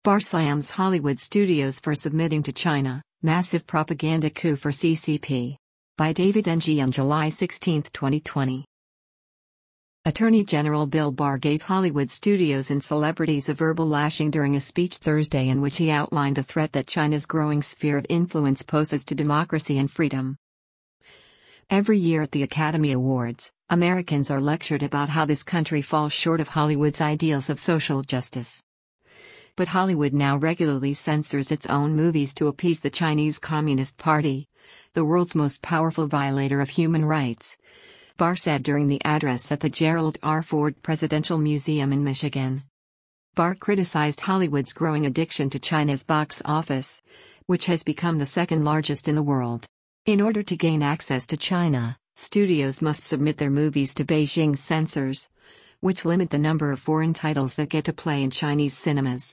Barr slams Hollywood studios for submitting to China, massive propaganda coup for CCP. By David Ng on July 16, 2020. Attorney General Bill Barr gave Hollywood studios and celebrities a verbal lashing during a speech Thursday in which he outlined the threat that China's growing sphere of influence poses to democracy and freedom. Every year at the Academy Awards, Americans are lectured about how this country falls short of Hollywood's ideals of social justice. But Hollywood now regularly censors its own movies to appease the Chinese Communist Party, the world's most powerful violator of human rights, Barr said during the address at the Gerald R. Ford Presidential Museum in Michigan. Barr criticized Hollywood's growing addiction to China's box office, which has become the second largest in the world. In order to gain access to China, studios must submit their movies to Beijing's censors, which limit the number of foreign titles that get to play in Chinese cinemas.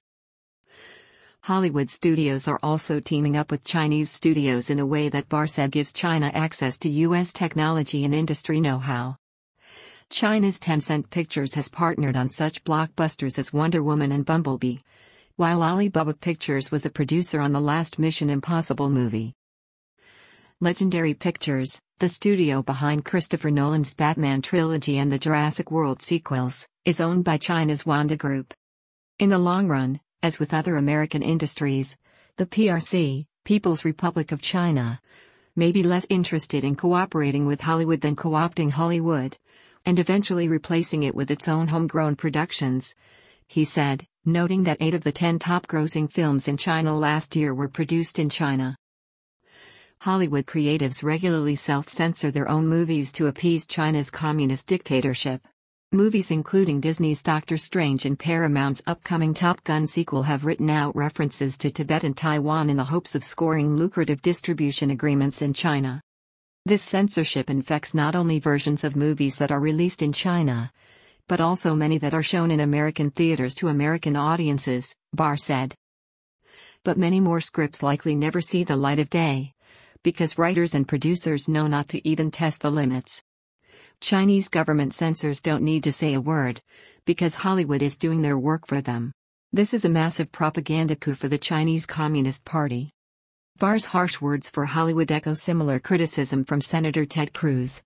Hollywood studios are also teaming up with Chinese studios in a way that Barr said gives China access to U.S. technology and industry know-how. China's Tencent Pictures has partnered on such blockbusters as Wonder Woman and Bumblebee, while Alibaba Pictures was a producer on the last Mission Impossible movie. Legendary Pictures, the studio behind Christopher Nolan's Batman trilogy and the Jurassic World sequels, is owned by China's Wanda Group. In the long run, as with other American industries, the PRC, People's Republic of China, may be less interested in cooperating with Hollywood than co-opting Hollywood, and eventually replacing it with its own homegrown productions, he said, noting that 8 of the 10 top-grossing films in China last year were produced in China. Hollywood creatives regularly self-censor their own movies to appease China's communist dictatorship. Movies including Disney's Doctor Strange and Paramount's upcoming Top Gun sequel have written out references to Tibet and Taiwan in the hopes of scoring lucrative distribution agreements in China. This censorship infects not only versions of movies that are released in China, but also many that are shown in American theaters to American audiences, Barr said. But many more scripts likely never see the light of day, because writers and producers know not to even test the limits. Chinese government censors don't need to say a word, because Hollywood is doing their work for them. This is a massive propaganda coup for the Chinese Communist Party. Barr's harsh words for Hollywood echo similar criticism from Senator Ted Cruz,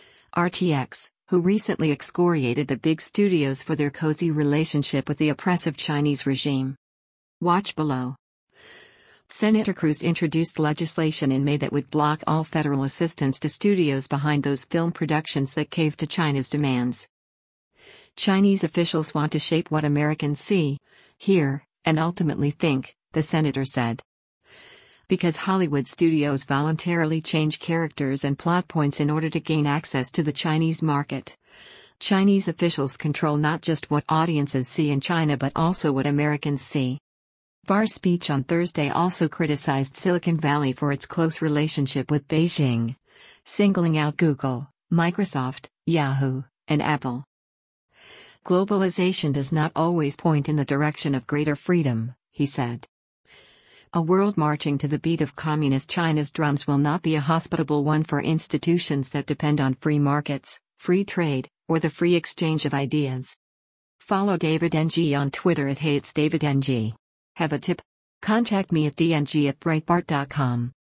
RTX, who recently excoriated the big studios for their cozy relationship with the oppressive Chinese regime. Watch below. Senator Cruz introduced legislation in May that would block all federal assistance to studios behind those film productions that cave to China's demands. Chinese officials want to shape what Americans see, hear, and ultimately think, the senator said. Because Hollywood studios voluntarily change characters and plot points in order to gain access to the Chinese market, Chinese officials control not just what audiences see in China but also what Americans see. Barr's speech on Thursday also criticized Silicon Valley for its close relationship with Beijing, singling out Google, Microsoft, Yahoo, and Apple. Globalization does not always point in the direction of greater freedom, he said. A world marching to the beat of Communist China's drums will not be a hospitable one for institutions that depend on free markets, free trade, or the free exchange of ideas. Follow David Ng on Twitter @HatesDavidNG. Have a tip? Contact me at dng@breitbart.com.